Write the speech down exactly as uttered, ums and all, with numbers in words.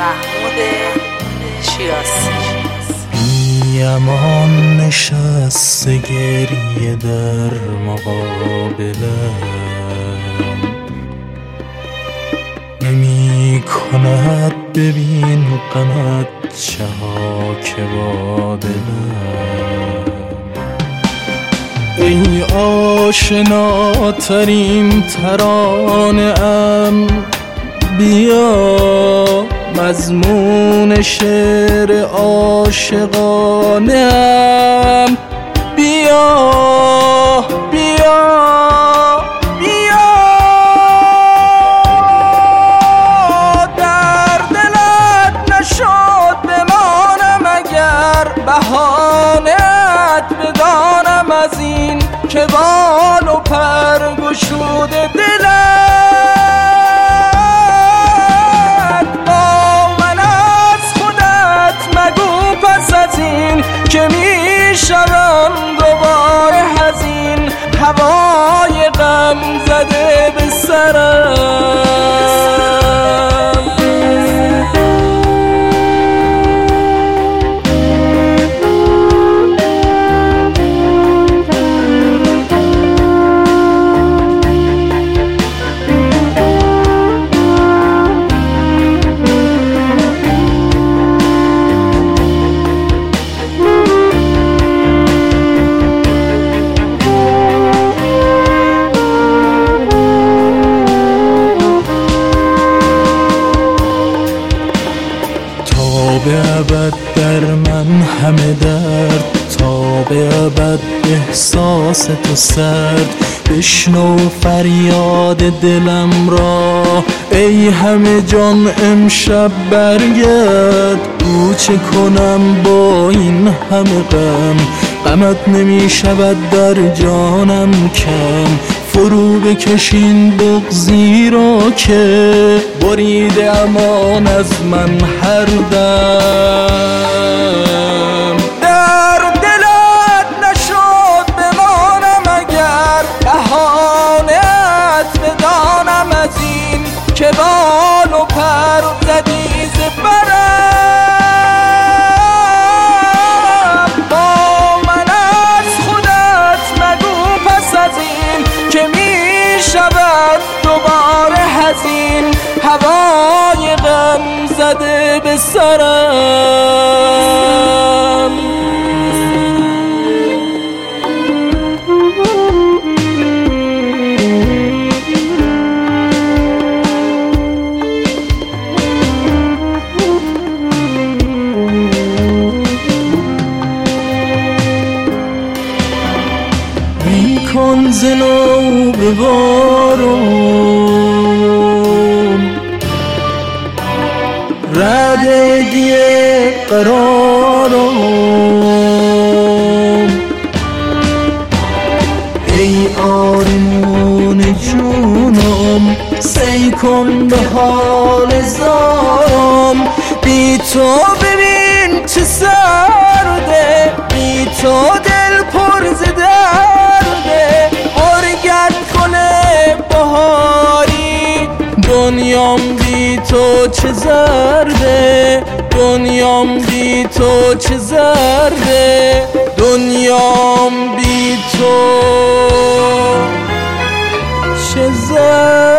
محمود شیرازی. بی‌امان نشسته گریه در مقابلم، نمی کند ببین غمت چه ها که با دلم. ای آشناترین ترانه ام، بیا مضمون شعر عاشقانه ام، بیا بیا بیا. در دلت نشد بمانم اگر، بهانه‌ات بدانم از این که بال و پر گشوده دلت. با من از خودت مگو پس از این که می شوم دوباره حزین، هوای غم زده به سرم. به ابد در من همه درد، تا به ابد احساس تو سرد. بشنو فریاد دلم را ای همه جان امشب برگرد. گو چه کنم با این همه غم، غمت نمی شود در جانم کم. فرو بکشین بغضی را که بریده امان از من هر دم. در دلت نشد بمانم اگر، بهانه‌ات بدانم از این که بال و پر زدی ز برم. با من از خودت مگو پس از این که می شود دوباره حزین، هوای غم زده به سرم. کن ز نو به بارم رده دیه قرارم. ای آرمون جونم سی کن به حال زارم. بی تو ببین چه سرده، بی تو دل پر ز درده. غرگت کنه بهاری دنیام بی تو چه زرده، دنیام بی تو چه زرده، دنیام بی تو چه زرده.